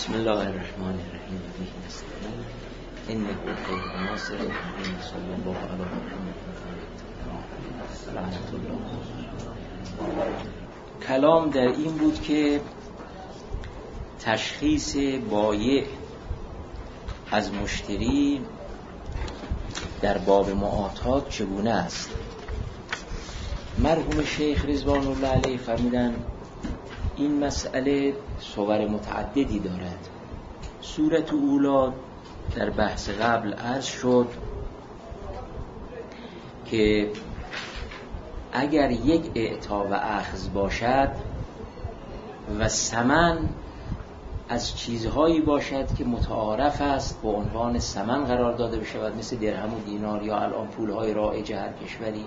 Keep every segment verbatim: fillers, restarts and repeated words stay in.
بسم الله الرحمن الرحیم. انه خیر ناصر الرحیم صلی الله علی محمد رحمت الله. کلام در این بود که تشخیص بایع از مشتری در باب معاطات چگونه است. مرحوم شیخ رضوان الله علیه فرمودن این مسئله صور متعددی دارد. صورت اولا در بحث قبل عرض شد که اگر یک اعطا و اخذ باشد و ثمن از چیزهایی باشد که متعارف است با عنوان ثمن قرار داده بشود، مثل درهم و دینار یا الان پولهای رایج هر کشوری،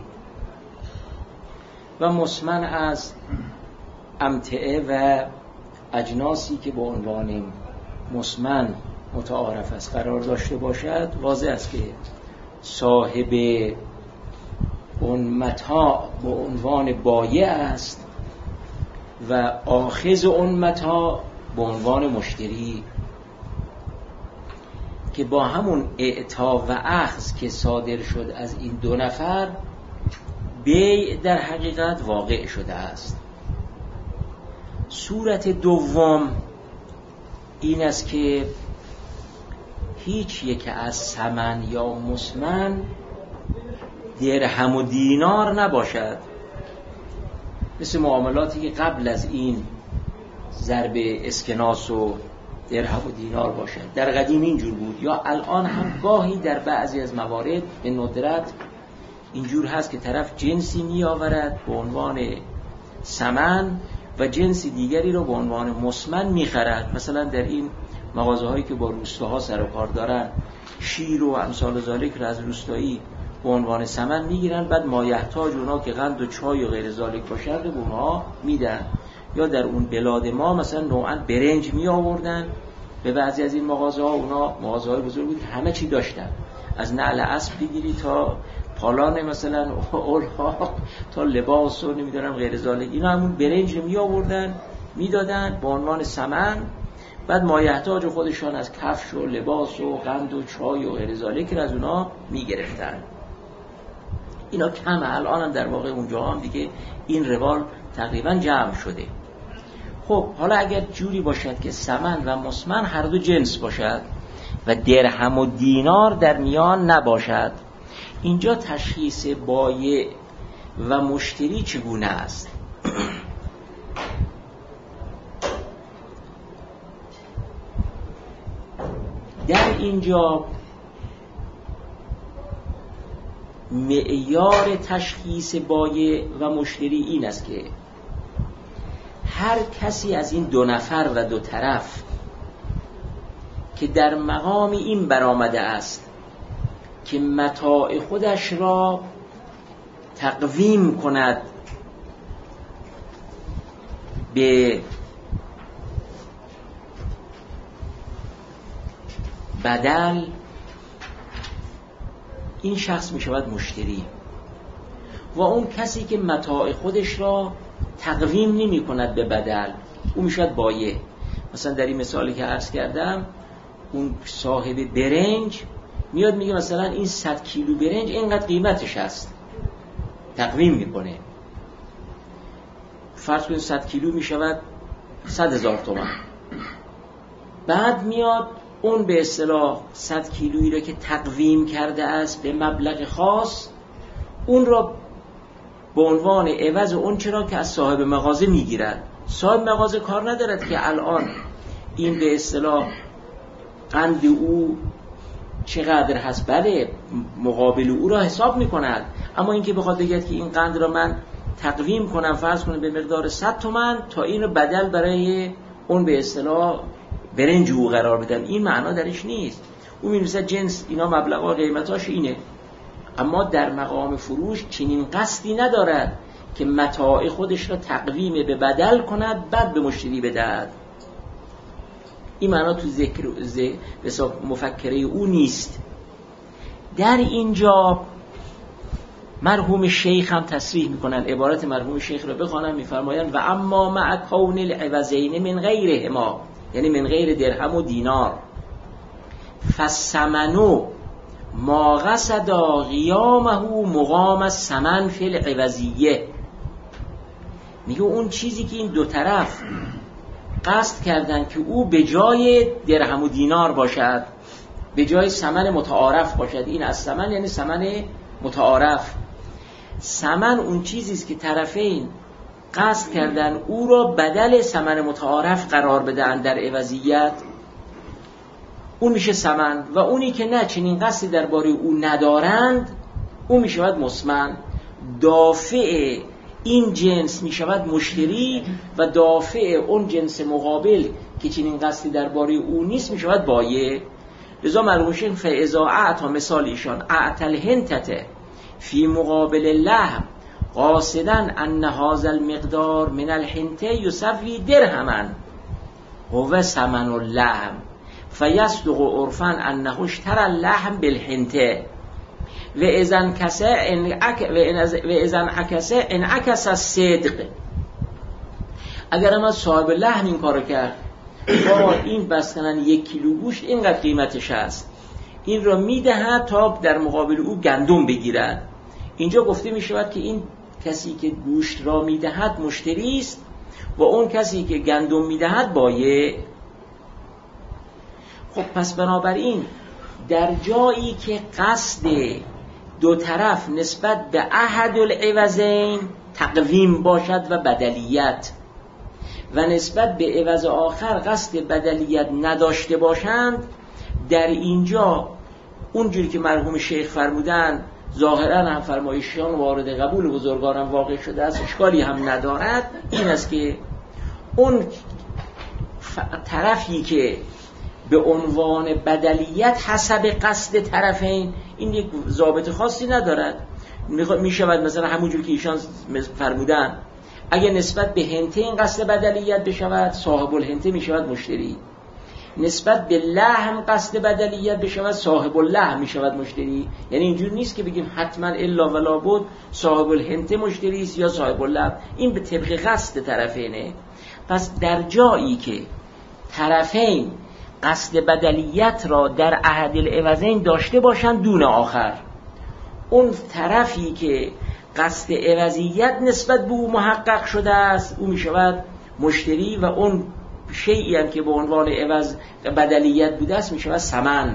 و مسمن از امتعه و اجناسی که با عنوان مسمن متعارف است قرار داشته باشد، واضح است که صاحب اون متاع با عنوان بایع است و آخذ اون متاع با عنوان مشتری، که با همون اعطا و اخذ که صادر شد از این دو نفر بیع در حقیقت واقع شده است. صورت دوم این است که هیچ یک از ثمن یا مسمن درهم و دینار نباشد، مثل معاملاتی که قبل از این ضرب اسکناس و درهم و دینار باشد. در قدیم اینجور بود، یا الان هم گاهی در بعضی از موارد به ندرت اینجور هست که طرف جنسی می آورد به عنوان ثمن و جنس دیگری رو به عنوان مسمن می خرد. مثلا در این مغازه هایی که با روستاها سر و کار دارن، شیر و امثال ذالک رو از روستایی به عنوان ثمن می گیرن، بعد مایحتاج اونا که قند و چای و غیر ذالک باشد به اونها میدن. یا در اون بلاد ما مثلا نوعا برنج می آوردن به بعضی از این مغازه ها. اونا مغازه های بزرگ بود، همه چی داشتن، از نعل اسب بگیری تا پالان مثلا اولها تا لباس و نمیدونم غیر ذالک، اینا همون برنج می آوردن میدادن به عنوان ثمن، بعد مایحتاج خودشان از کفش و لباس و قند و چای و غیر ذالک از اونا می گرفتن. اینا کمه، الان هم در واقع اونجا هم دیگه این روال تقریبا جمع شده. خب حالا اگر جوری باشد که ثمن و مسمن هر دو جنس باشد و درهم و دینار در میان نباشد، اینجا تشخیص بایع و مشتری چگونه است؟ در اینجا معیار تشخیص بایع و مشتری این است که هر کسی از این دو نفر و دو طرف که در مقام این برآمده است که متاع خودش را تقویم کند به بدل، این شخص می شود مشتری. و اون کسی که متاع خودش را تقویم نمی کند به بدل، اون می شود بایع. مثلا در این مثالی که عرض کردم، اون صاحب برنج میاد میگه مثلا این صد کیلو برنج اینقدر قیمتش هست، تقویم میکنه. فرض کنید صد کیلو میشود صد هزار تومان. بعد میاد اون به اصطلاح صد کیلویی رو که تقویم کرده است به مبلغ خاص، اون را به عنوان عوض اون چرا که از صاحب مغازه میگیرد. صاحب مغازه کار ندارد که الان این به اصطلاح قند او چقدر هست، بله مقابل او را حساب میکند، اما اینکه بخواد بگید که این قند را من تقویم کنم فرض کنم به مقدار صد تومان تا این رو بدل برای اون به اصطلاح برنج او قرار بدم، این معنا درش نیست. او می‌نویسه جنس اینا مبلغ قیمتاش اینه، اما در مقام فروش چنین قصدی ندارد که متاع خودش را تقویم به بدل کند بعد به مشتری بدهد. این معنا تو ذکر به مفکره او نیست. در اینجا مرحوم شیخ هم تصریح میکنن، عبارت مرحوم شیخ رو بخوانم، میفرمایند و اما مع کون العوضین من غیرهما یعنی من غیر درهم و دینار. فالثمن ما قصد قیامه مقام الثمن فی العوضیه. میگه اون چیزی که این دو طرف قصد کردن که او به جای درهم و دینار باشد، به جای ثمن متعارف باشد. این از ثمن یعنی ثمن متعارف. ثمن اون چیزی است که طرفین قصد کردن او را بدل ثمن متعارف قرار بدن در عوضیت، اون میشه ثمن. و اونی که نه چنین قصدی درباره او ندارند، اون میشود مسمن. دافع این جنس میشود مشتری و دافع اون جنس مقابل که چنین قصدی درباره او نیست میشود بایع. لذا مرحوم شیخ فاذا اعطا مثال ایشان اعطى الهنتة فی مقابل اللحم قاصدا ان هذا المقدار من الحنطه یساوی درهما هو ثمن اللحم فیصدق عرفا انه اشترى اللحم بالحنطه و اذا انعكس و اذا انعكس انعكس الصدق. اگر ما صاحب لحم این کارو کرد، با این بستنن یک کیلو گوشت اینقدر قیمتش هست، این را میدهد تا در مقابل او گندم بگیرد. اینجا گفته می شود که این کسی که گوشت را میدهد مشتری است و اون کسی که گندم میدهد بایع. خب پس بنابراین در جایی که قصد دو طرف نسبت به احد العوضین تقویم باشد و بدلیت، و نسبت به عوض آخر قصد بدلیت نداشته باشند، در اینجا اونجوری که مرحوم شیخ فرمودن ظاهرا هم فرمایششان وارد قبول بزرگانم واقع شده است، اشکالی هم ندارد. این است که اون طرفی که به عنوان بدلیت حسب قصد طرفین، این یک ضابط خاصی ندارد. می شود مثلا همونجور که ایشان فرمودن اگه نسبت به هنته این قصد بدلیت بشود، صاحب الهنته می شود مشتری. نسبت به لحم قصد بدلیت بشود، صاحب اللحم می شود مشتری. یعنی اینجور نیست که بگیم حتما الا ولا بود صاحب الهنته مشتری است یا صاحب اللحم. این به طبق قصد طرفینه. پس در جایی که طرفین قصد بدلیت را در احد العوضین داشته باشند دون آخر، اون طرفی که قصد عوضیت نسبت به او محقق شده است او می شود مشتری و اون شیئی هم که به عنوان عوض بدلیت بوده است می شود ثمن.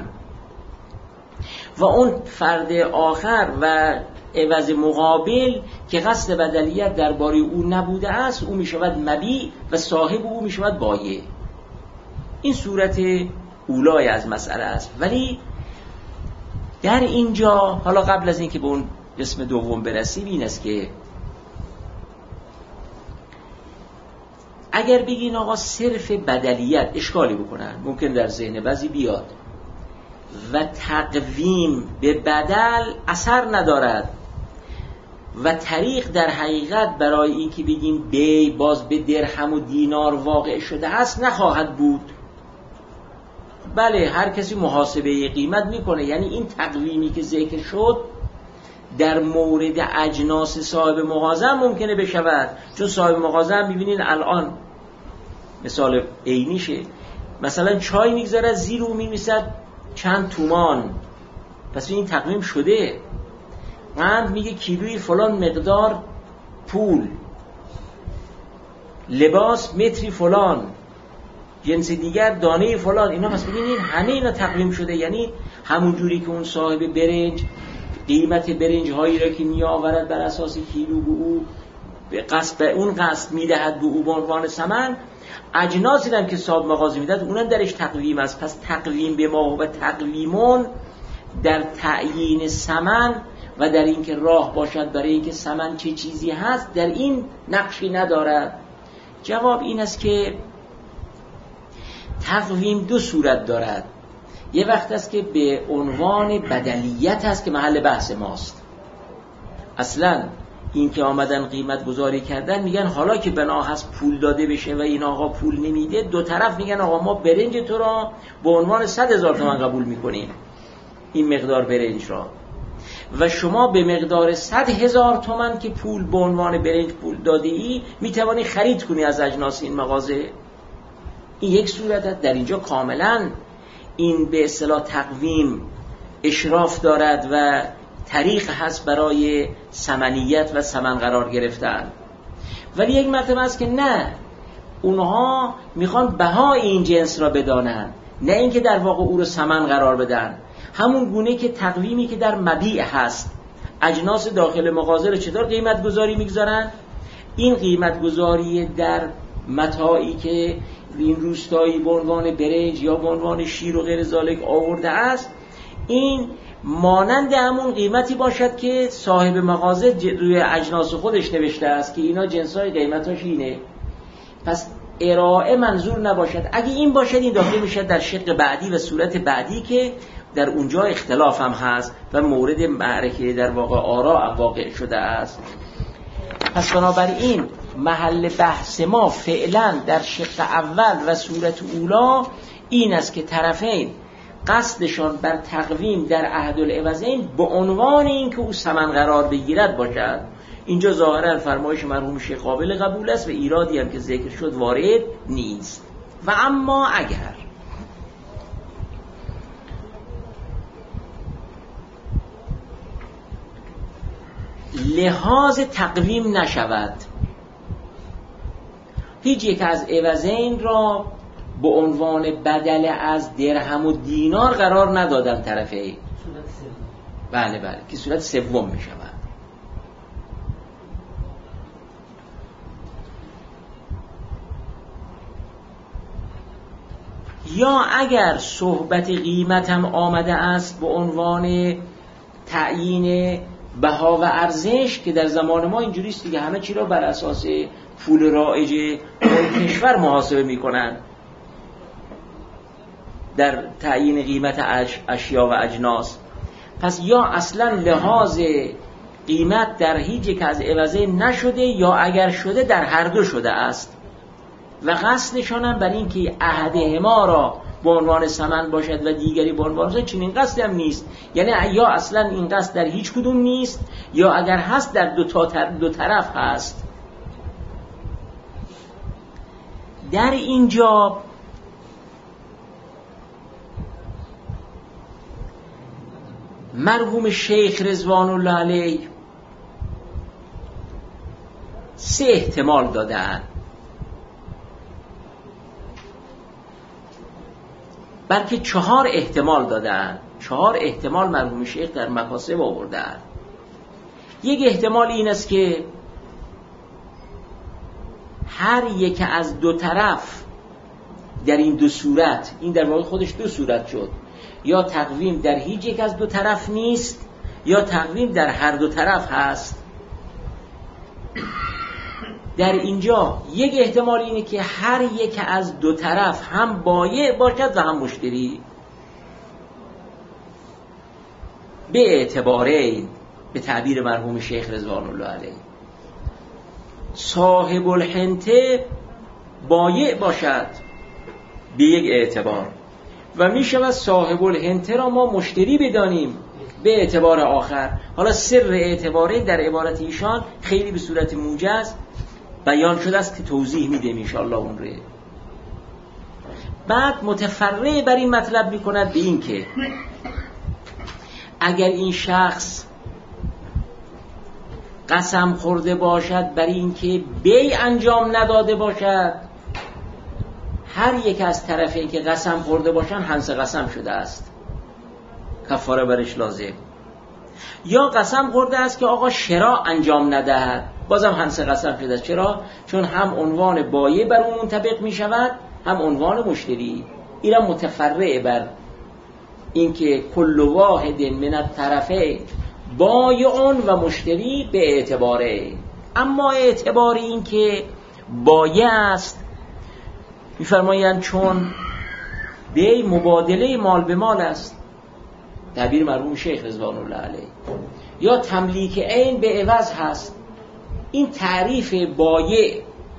و اون فرد آخر و عوض مقابل که قصد بدلیت درباره او نبوده است او می شود مبیع و صاحب او می شود بایع. این صورت اولای از مسئله است. ولی در اینجا حالا قبل از اینکه به اون قسم دوم برسیم این است که اگر بگین آقا صرف بدلیت اشکالی بکنن، ممکن در ذهن بعضی بیاد و تقویم به بدل اثر ندارد و طریق در حقیقت برای این که بگیم بی باز به درهم و دینار واقع شده است نخواهد بود. بله هر کسی محاسبه قیمت میکنه، یعنی این تقویمی که ذکر شد در مورد اجناس صاحب مغازه ممکنه بشود، چون صاحب مغازه میبینین الان مثال عینیشه، مثلا چای میگذاره زیر او می‌نویسد چند تومان، پس این تقویم شده. قند میگه کیلوی فلان مقدار پول، لباس متری فلان، جنس دیگر دانه فلان، اینا پس ببینید همه اینا تقویم شده. یعنی همون جوری که اون صاحب برنج قیمت برنج هایی را که می آورد بر اساس کیلو به او به قصد به اون قصد میدهد به او به عنوان ثمن، اجناسی هم که صاحب مغازه میدهد اونم درش تقویم است. پس تقویم به ما و تقویمون در تعیین ثمن و در اینکه راه باشد برای اینکه ثمن چه چیزی هست در این نقشی ندارد. جواب این است که تقویم دو صورت دارد. یه وقت است که به عنوان بدلیت است که محل بحث ماست. اصلا این که آمدن قیمت گذاری کردن میگن حالا که بنا هست پول داده بشه و این آقا پول نمیده، دو طرف میگن آقا ما برنج تو را به عنوان صد هزار تومان قبول میکنیم، این مقدار برنج را، و شما به مقدار صد هزار تومان که پول به عنوان برنج پول داده ای میتوانی خرید کنی از اجناس این مغازه. این یک صورت در اینجا کاملا این به اصطلاح تقویم اشراف دارد و طریق هست برای ثمنیت و ثمن قرار گرفتن. ولی یک مرتبه است که نه، اونها میخوان بهای این جنس را بدانن، نه اینکه در واقع او رو ثمن قرار بدن. همون گونه که تقویمی که در مبیع هست، اجناس داخل مغازه رو چطور قیمت گذاری میگذارن، این قیمت گذاری در متاعی که این روستایی به عنوان برنج یا به عنوان شیر و غیر ذالک آورده است، این مانند همون قیمتی باشد که صاحب مغازه روی اجناس خودش نوشته است که اینا جنسای قیمتاش اینه. پس ارائه منظور نباشد. اگه این باشد این داخل میشد در شق بعدی و صورت بعدی که در اونجا اختلاف هم هست و مورد معرکه در واقع آراء واقع شده است. پس بنابراین محل بحث ما فعلا در شق اول و صورت اولا این است که طرفین قصدشان بر تقویم در عهد العوضین به عنوان این که او ثمن قرار بگیرد باشد. اینجا ظاهرا فرمایش مرحوم شیخ قابل قبول است و ایرادی هم که ذکر شد وارد نیست. و اما اگر لحاظ تقویم نشود، هیچ یک از عوضین را به عنوان بدل از درهم و دینار قرار ندادن طرفین، بله بله که صورت سوم می شود. یا اگر صحبت قیمت هم آمده است به عنوان تعیین بها و ارزش که در زمان ما اینجوری است دیگه، همه چی را بر اساس پول رایج کشور محاسبه میکنن در تعیین قیمت اشیا و اجناس. پس یا اصلا لحاظ قیمت در هیچ یک از عوضه نشده یا اگر شده در هر دو شده است و قصدشان هم بر این که احدهما را به عنوان ثمن باشد و دیگری به عنوان ثمن، چنین قصدی هم نیست. یعنی یا اصلا این قصد در هیچ کدوم نیست یا اگر هست در دو, تا دو طرف هست. در اینجا مرحوم شیخ رضوان الله علیه سه احتمال دادن، بلکه چهار احتمال دادن. چهار احتمال مرحوم شیخ در مکاسب آوردن. یک احتمال این است که هر یک از دو طرف در این دو صورت، این در واقع خودش دو صورت شد، یا تقویم در هیچ یک از دو طرف نیست یا تقویم در هر دو طرف هست. در اینجا یک احتمال اینه که هر یک از دو طرف هم بایع باشد و هم مشتری، به اعتباره به تعبیر مرحوم شیخ رضوان الله علیه صاحب الحنطه بایع باشد به یک اعتبار و می شود صاحب الحنطه را ما مشتری بدانیم به اعتبار آخر. حالا سر اعتباره در عبارت ایشان خیلی به صورت موجز بیان شده است که توضیح میدیم انشاءالله اون رو. بعد متفرع بر این مطلب میکند به این که اگر این شخص قسم خورده باشد بر این که بیع انجام نداده باشد، هر یک از طرفین که قسم خورده باشن هنس قسم شده است، کفاره برش لازم. یا قسم خورده است که آقا شراء انجام ندهد، بازم هنس قسم شده است. چرا؟ چون هم عنوان بایع بر اون منطبق می شود هم عنوان مشتری. اینم متفرع بر این که کل واحد من الطرفین بایعون و مشتری به اعتباره. اما اعتبار این که بایع است می‌فرمایند چون بیع مبادله مال به مال است، تعبیر مرحوم شیخ رضوان الله علیه، یا تملیک عین به عوض هست. این تعریف بایع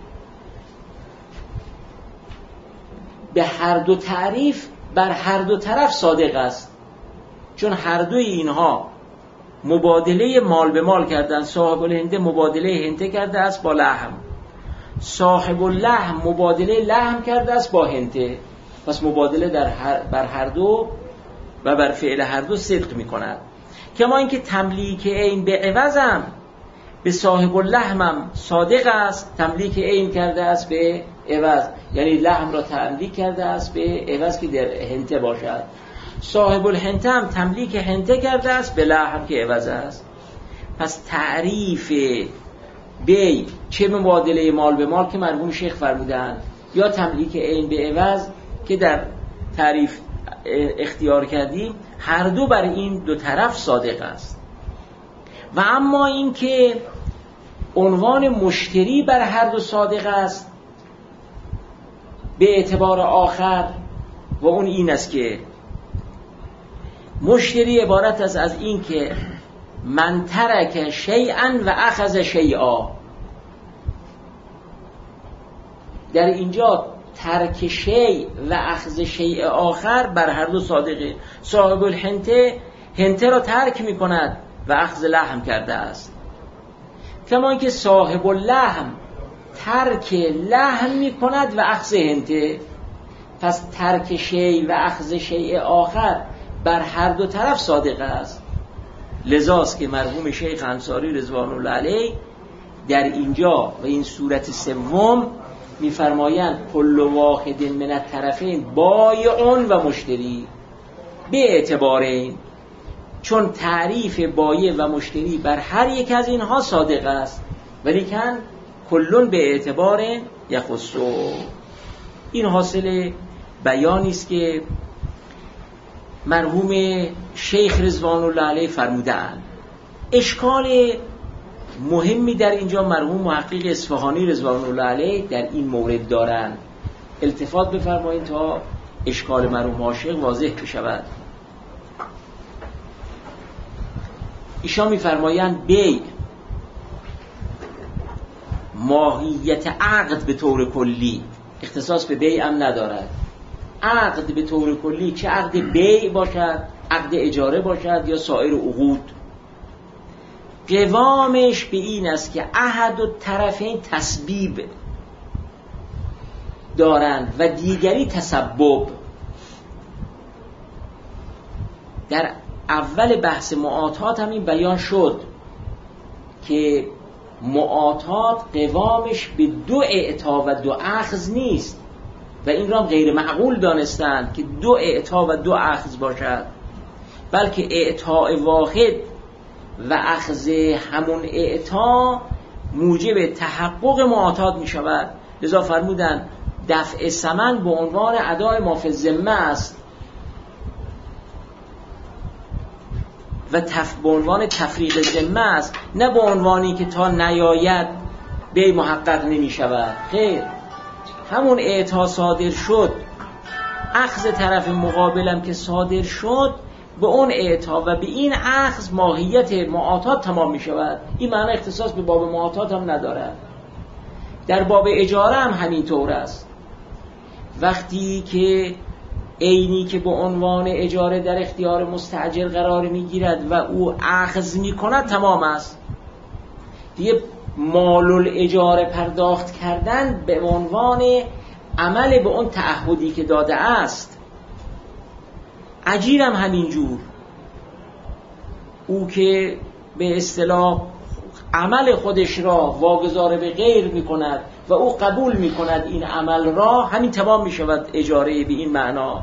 به هر دو تعریف بر هر دو طرف صادق است، چون هر دوی اینها مبادله مال به مال کردن. صاحب الهنده مبادله هنده کرده است با لحم، صاحب اللحم مبادله لحم کرده است با هنته، پس مبادله در هر بر هر دو و بر فعل هر دو صدق می کند. کما اینکه تملیک عین به عوضم به صاحب اللحمم صادق است، تملیک عین کرده است به عوض، یعنی لحم را تملیک کرده است به عوض که در هنته باشد. صاحب الهنته هم تملیک هنته کرده است به لحم که عوض است. پس تعریف بی چه مبادله مال به مال که مرحوم شیخ فرمودند، یا تملیک عین به عوض که در تعریف اختیار کردیم، هر دو بر این دو طرف صادق است. و اما این که عنوان مشتری بر هر دو صادق است به اعتبار آخر، و اون این است که مشتری عبارت است از این که من ترک شیئا و اخذ شیئا. در اینجا ترک شیء و اخذ شیء آخر بر هر دو صادقه. صاحب الهنته هنته را ترک می کند و اخذ لحم کرده است، کما اینکه صاحب اللحم ترک لحم می کند و اخذ هنته. پس ترک شیء و اخذ شیء آخر بر هر دو طرف صادق است. لذاست که مرحوم شیخ انصاری رضوان الله علیه در اینجا و این صورت سوم می‌فرمایند کل واحد من الطرفین بایع و مشتری به اعتبار این، چون تعریف بایع و مشتری بر هر یک از اینها صادق است، ولیکن کلون به اعتبار یخصو. این حاصل بیانی است که مرحوم شیخ رضوان الله علیه فرمودند. اشکال مهمی در اینجا مرحوم محقق اصفهانی رضوان الله علیه در این مورد دارند. التفات بفرمایید تا اشکال مرحوم عاشق واضح بشود. ایشان می‌فرمایند بیع ماهیت عقد به طور کلی اختصاص به بیع هم ندارد. عقد به طور کلی، چه عقد بیع باشد، عقد اجاره باشد یا سایر عقود، قوامش به این است که احد و طرفین تسبیب دارند و دیگری تسبب. در اول بحث معاطات هم این بیان شد که معاطات قوامش به دو اعطا و دو اخذ نیست و این را غیر معقول دانستند که دو اعطا و دو اخذ باشد، بلکه اعطاء واحد و اخذ همون اعطا موجب تحقق معاطات می شود. لذا فرمودند دفع ثمن به عنوان ادای ما فی الذمه است و تف... به عنوان تفریق ذمه است، نه به عنوانی که تا نیاید به محقق نمی شود. خیر، همون اعطا صادر شد، اخذ طرف مقابلم که صادر شد، به اون اعطا و به این اخذ ماهیت معاطات تمام می شود. این معنی اختصاص به باب معاطات هم ندارد. در باب اجاره هم همینطور است. وقتی که عینی که به عنوان اجاره در اختیار مستاجر قرار می گیرد و او اخذ می کند تمام است. دیگه مال الاجاره پرداخت کردن به عنوان عمل به اون تعهدی که داده است. اجیرم همینجور، او که به اصطلاح عمل خودش را واگذار به غیر می کند و او قبول می کند این عمل را، همین تمام می شود اجاره به این معنا.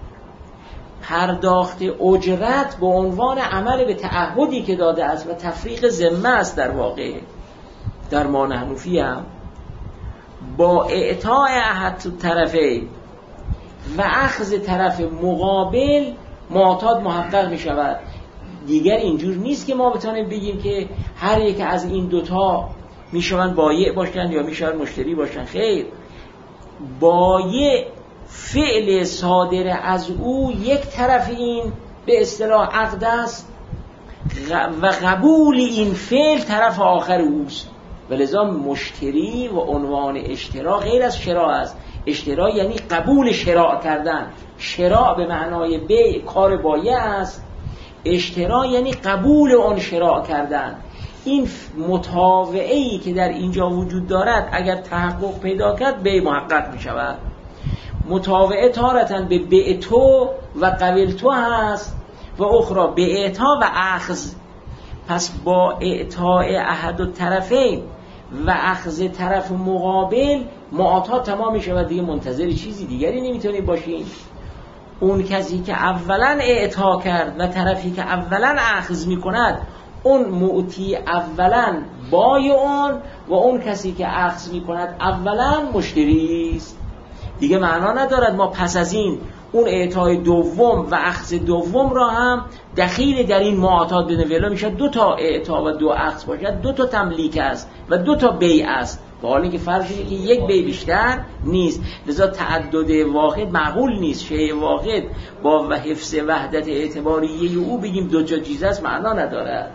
پرداخت اجرت به عنوان عمل به تعهدی که داده است و تفریق ذمه است. در واقع در ما حنفی هم با اعطاء احد طرفین و اخذ طرف مقابل معاطات محقق می شود. دیگر اینجور نیست که ما بتانیم بگیم که هر یک از این دوتا می شوند بایع باشند یا می شوند مشتری باشند. خیر، بایع فعل صادر از او یک طرف این به اصطلاح عقد است و قبول این فعل طرف آخر اوست، ولذا مشتری و عنوان اشترا غیر از شراء است. اشترا یعنی قبول شراء کردن. شراء به معنای بیع کار بایع است، اشترا یعنی قبول اون شراء کردن. این متابعه‌ای که در اینجا وجود دارد اگر تحقق پیدا کرد به محقق می شود. متابعه تارتاً به بعتو و قبلتو هست و اخرى به اعطا و اخذ. پس با اعطاء احد الطرفین و اخذ طرف مقابل معاطات تمام می شود، دیگه منتظر چیزی دیگری نمیتونیم باشیم. اون کسی که اولا اعطا کرد و طرفی که اولا اخذ می کند، اون معطی اولا بایعون و اون کسی که اخذ می کند اولا مشتری است. دیگه معنا ندارد ما پس از این اون اعطای دوم و اخذ دوم را هم دخیل در این معاطات بدیم. ولی میشه دو تا اعطا و دو اخذ باشد، دو تا تملیک است و دو تا بیع است، با حالی که فرض اینه که یک بیع بیشتر نیست. لذا تعدد واحد معقول نیست. شیء واحد با حفظ وحدت اعتباریه او بگیم دو تا چیز است، معنا ندارد.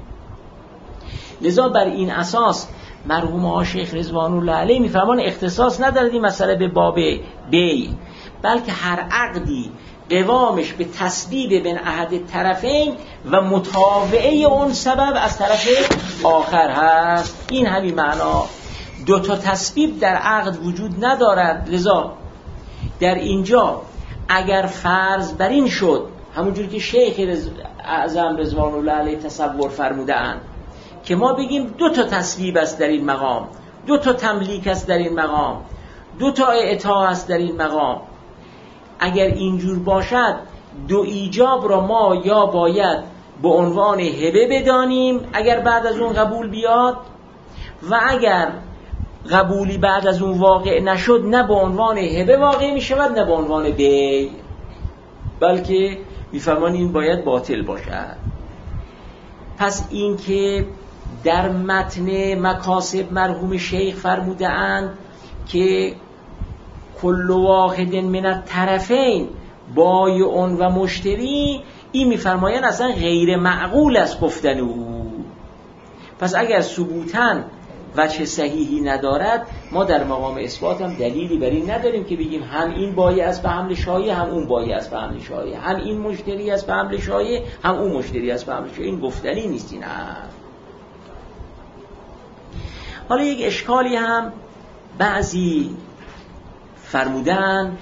لذا بر این اساس مرحوم آقا شیخ رضوان الله علیه میفرمان اختصاص ندارد این مسئله به باب بیع، بلکه هر عقدی قوامش به تسبیب بین احد طرفین و متابعه اون سبب از طرف آخر هست. این همین معنا. دو تا تسبیب در عقد وجود ندارد. لذا در اینجا اگر فرض بر این شد، همونجور که شیخ رز... اعظم رضوان الله علیه تصور فرموده اند که ما بگیم دو تا تسبیب است در این مقام، دو تا تملیک است در این مقام، دو تا اعطا است در این مقام، اگر اینجور باشد دو ایجاب را ما یا باید به عنوان هبه بدانیم اگر بعد از اون قبول بیاد، و اگر قبولی بعد از اون واقع نشد نه به عنوان هبه واقع می شود نه به عنوان بیع، بلکه میفرمان این باید باطل باشد. پس این که در متن مکاسب مرحوم شیخ فرموده اند که کل واحد من الطرفین بایعون و مشتری، این میفرمایند اصلا غیر معقول است گفتن او. پس اگر ثبوتاً وجه صحیحی ندارد، ما در مقام اثبات هم دلیلی بر این نداریم که بگیم هم این بایع است به حمل شایع، هم اون بایع است به حمل شایع، هم این مشتری است به حمل شایع، هم اون مشتری است به حمل شایع. این گفتنی نیست. این هم حالا یک اشکالی هم بعضی فرمودن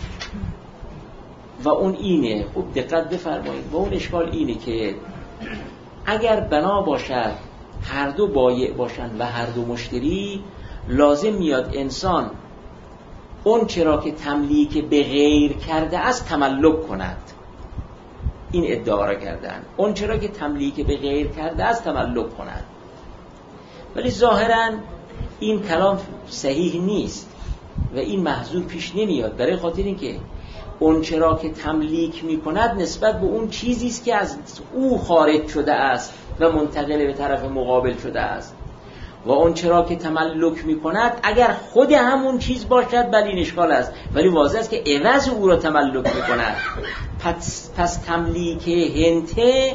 و اون اینه، خوب دقت بفرمایید، و اون اشکال اینه که اگر بنا باشد هر دو بایع باشند و هر دو مشتری، لازم میاد انسان اون چرا که تملیک به غیر کرده است تملک کند. این ادعا را کردن اون چرا که تملیک به غیر کرده است تملک کند، ولی ظاهراً این کلام صحیح نیست و این محذور پیش نمیاد، برای خاطر اینکه اون چرا که تملیک میکند نسبت به اون چیزی است که از او خارج شده است و منتقل به طرف مقابل شده است، و اون چرا که تملک میکند اگر خود همون چیز باشد بله این اشکال است، ولی واضح است که عوض او را تملک میکند. پس, پس تملیک هنته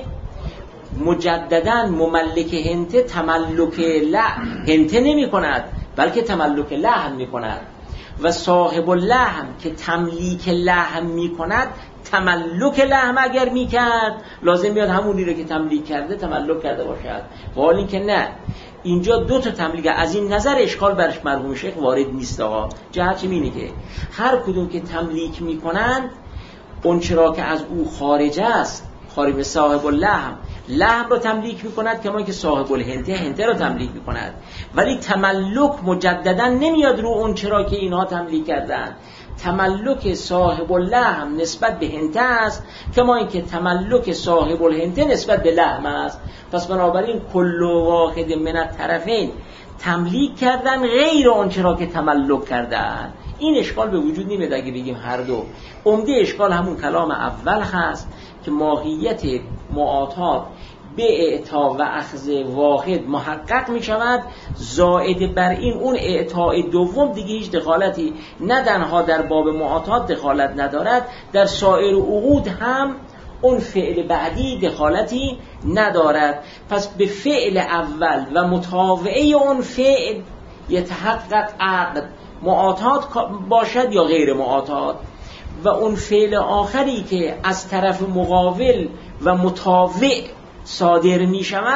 مجدداً مملک هنته تملک لحم هنته نمی کند بلکه تملک لحم می کند، و صاحب اللحم که تملیک لحم می کند تملک لحم اگر می کرد لازم بیاد همونی رو که تملیک کرده تملک کرده باشد، و حال این که نه، اینجا دو تا تملیک. از این نظر اشکال برش مرحوم شیخ وارد نیست. آقا جهت اینه که هر کدوم که تملیک می کنند اون چرا که از او خارج است، خارج به صاحب اللحم لحم رو تملیک میکند، کما که صاحب الهنته هنته رو تملیک میکند، ولی تملک مجددا نمیاد رو اون چرا که اینها تملیک کردن. تملک صاحب اللحم نسبت به هنته است، کما اینکه تملک صاحب الهنته نسبت به لحم است. پس بنابراین کل واحد من الطرفین تملیک کردن غیر اون چرا که تملک کردن. این اشکال به وجود نمیاد اگه بگیم هر دو. عمده اشکال همون کلام اول هست که ماهیت معاطات به اعطا و اخذ واحد محقق می شود، زائد بر این اون اعطای دوم دیگه هیچ دخالتی نه تنها در باب معاطات دخالت ندارد، در سایر عقود هم اون فعل بعدی دخالتی ندارد. پس به فعل اول و متابعه اون فعل یتحقق عقد، معاطات باشد یا غیر معاطات، و اون فعل آخری که از طرف مقابل و متابع صادر می شود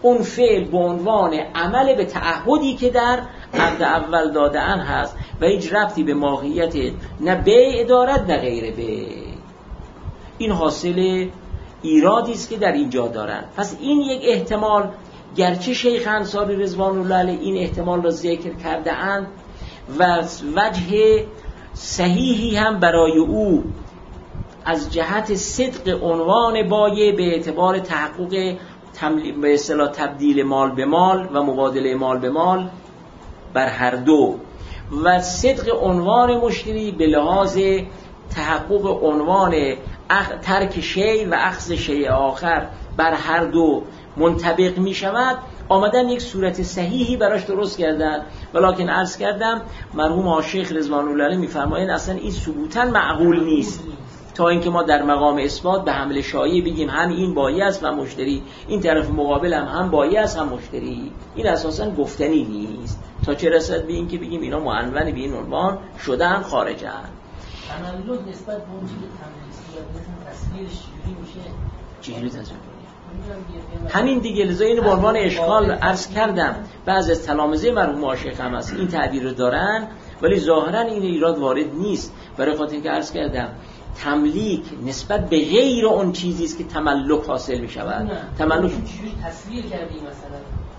اون فعل به عنوان عمل به تعهدی که در عقد اول داده‌اند هست و هیچ ربطی به ماهیت نه بیع دارد نه غیر بیع. این حاصل ایرادی است که در اینجا دارند. پس این یک احتمال، گرچه شیخ انصاری رضوان الله علیه این احتمال را ذکر کرده اند و وجه صحیحی هم برای او از جهت صدق عنوان بایع به اعتبار تحقق به اصطلاح تبدیل مال به مال و مبادله مال به مال بر هر دو و صدق عنوان مشتری به لحاظ تحقق عنوان ترک شیء و اخذ شیء آخر بر هر دو منطبق می شود، آمدن یک صورت صحیحی براش درست کردن. ولکن عرض کردم مرحوم آشیخ رضوان الله علیه میفرمایند اصلا این ثبوتاً معقول نیست تا اینکه ما در مقام اثبات به حمل شایع بگیم هم این بایع است و مشتری، این طرف مقابل هم هم بایع است هم مشتری. این اساساً گفتنی نیست تا چه رسد به این که بگیم اینا معنون به این عنوان شدن خارجن. تملک نسبت به اون چیزی که تملیک تصویرش چجوری میشه؟ چجوری تصویر همین دیگه. لذا اینو به عنوان اشکال عرض کردم. بعضی از تلامذه مرحوم آشیخ هم هست این تعبیر رو دارن، ولی ظاهرا این ایراد وارد نیست، برای خاطر اینکه عرض کردم تملیک نسبت به غیر اون چیزی است که تملک حاصل می شود. تملک چجوری تصویر کردی مثلا؟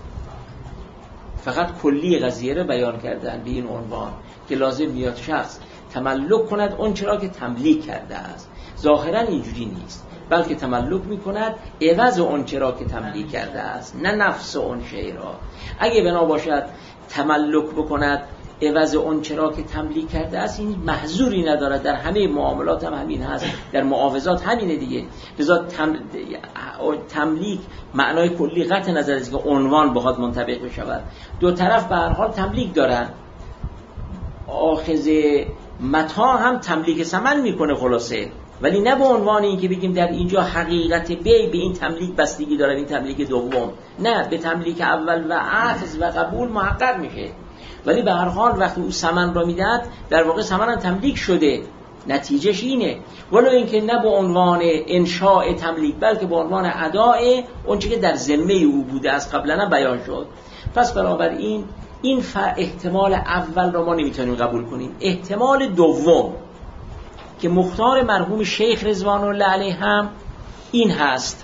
فقط کلی قضیه رو بیان کردن به این عنوان که لازم میاد شخص تملک کند اون چرا که تملیک کرده است. ظاهرا اینجوری نیست، بلکه تملک میکند عوض اون چرا که تملیک کرده است، نه نفس اون شی را. اگه بنا باشد تملک بکند عوض اون چرا که تملیک کرده است، این محظوری ندارد. در همه معاملات هم همین هست، در معاوضات همینه دیگه. لذا تم... تملیک معنای کلی قطع نظر است که عنوان بخواد منطبق بشود. دو طرف به هر حال تملیک دارن. آخذ متا هم تملیک ثمن میکنه خلاصه، ولی نه به عنوان این که بگیم در اینجا حقیقت بی به این تملیک بستگی داره، این تملیک دوم نه، به تملیک اول و اخذ و قبول محقق میشه. ولی به هر حال وقتی او ثمن را میدهد در واقع ثمن هم تملیک شده، نتیجهش اینه. ولو اینکه نه به عنوان انشاء تملیک بلکه به عنوان اداء اون چیزی که در ذمه او بوده از قبلا بیان شد. پس بنابراین این احتمال اول را ما نمیتونیم قبول کنیم. احتمال دوم که مختار مرحوم شیخ رضوان الله علیه هم این هست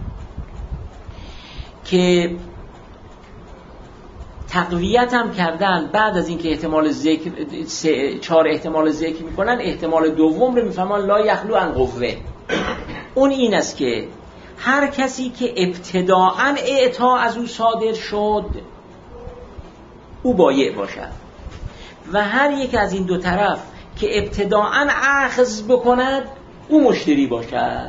که تقویت هم کردن بعد از اینکه احتمال ذکر چهار احتمال ذکر میکنن، احتمال دوم رو میفهمن لا یخلو عن قوه. اون این است که هر کسی که ابتداعاً اعطا از او صادر شد او بایع باشد و هر یک از این دو طرف که ابتداعاً اخذ بکند او مشتری باشد.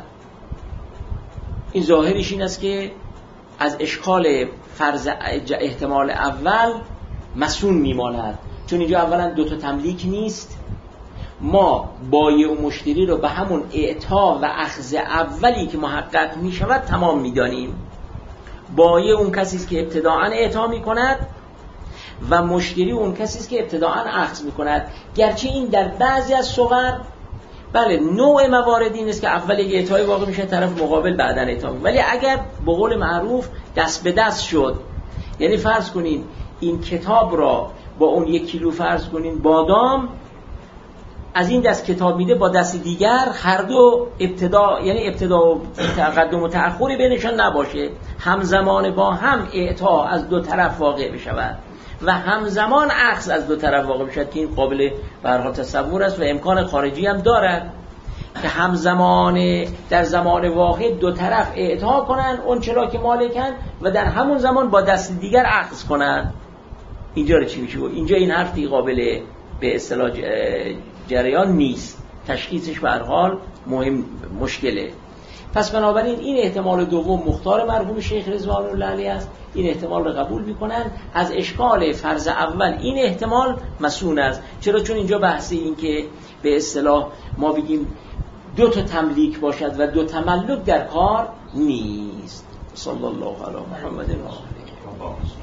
این ظاهرش این است که از اشکال فرض احتمال اول مسون میماند، چون اینجا اولا دو تا تملیک نیست. ما بایع و مشتری رو به همون اعطا و اخذ اولی که محقق می شود تمام می دانیم. بایع اون کسی است که ابتداعاً اعطا می کند و مشتری اون کسی است که ابتداعاً اخذ می کند. گرچه این در بعضی از صور بله نوع موارد این است که اول یک اعطای واقع میشه، طرف مقابل بعداً اعطا، ولی اگر به قول معروف دست به دست شد، یعنی فرض کنین این کتاب را با اون یک کیلو فرض کنین بادام از این دست کتاب میده، با دست دیگر هر دو ابتدا، یعنی ابتدا و تقدم و تأخری بینشان نباشه، همزمان با هم اعطا از دو طرف واقع بشود و همزمان اخذ از دو طرف واقع بشود که این قابل به هر حال تصور است و امکان خارجی هم دارد که همزمان در زمان واحد دو طرف اعطا کنن اون چرا که مالکن و در همون زمان با دست دیگر اخذ کنن. اینجا رو چی میشه؟ اینجا این حرفی قابل به اصطلاح جریان نیست، تشخیصش به هر حال مهم مشکله. پس بنابراین این احتمال دوم مختار مرحوم شیخ رضوان الله علیه است، این احتمال رو قبول میکنن. از اشکال فرض اول این احتمال مسون است. چرا؟ چون اینجا بحث این که به اصطلاح ما بگیم دو تا تملیک باشد و دو تملک در کار نیست. صلی الله علی محمد و آله.